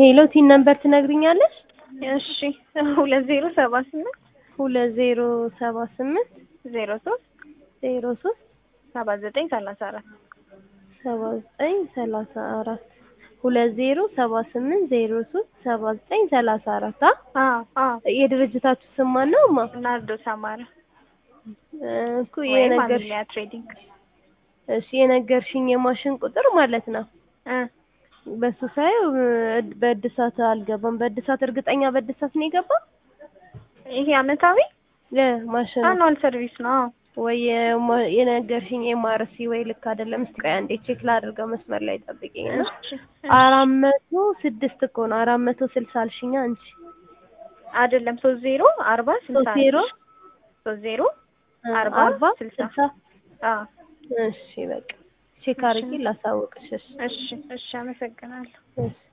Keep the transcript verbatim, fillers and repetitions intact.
ሄሎ ቲን ነምበር ትነግሪኛለሽ? እሺ ሁለት ዜሮ ሰባ ስምንት ሁለት ዜሮ ሰባ ስምንት ዜሮ ሶስት ዜሮ ሶስት ሰባ ዘጠኝ ሰላሳ አራት ሰባ ዘጠኝ ሰላሳ አራት ሁለት ዜሮ ሰባ ስምንት ዜሮ ሶስት ሰባ ዘጠኝ ሰላሳ አራት አ አዎ አዎ የድርጅታችሁ ስም ማን ነው? ማ ናርዶስ አማረ እኮ ወይ የነገርሽ ማሚሊያ ትሬዲንግ። እሺ የነገርሽኝ የማሽን ቁጥር ማለት ነው እ በሱ ሳይው በእድሳት አልገባም። በእድሳት እርግጠኛ በእድሳት ነው የገባው? ይሄ አመታዊ ለማሽን አኑዋል ሰርቪስ ነው ወይ የነገርሽኝ ኤምአርሲ ወይ ልክ አይደለም። እስቲ ቆይ አንዴ ቼክ ላድርገው። መስመር ላይ ጠብቂኝ ነው። አራት መቶ ስድስት እኮ ነው አራት መቶ ስልሳ አልሽኝ አንቺ አይደለም ሶስት ዜሮ አርባ ስልሳ ሶስት ዜሮ ሶስት ዜሮ አርባ አርባ ስልሳ ስልሳ አዎ እሺ በቃ ቼክ አድርጊ ላሳውቅሽ። እሺ እሺ አመሰግናለሁ። እሺ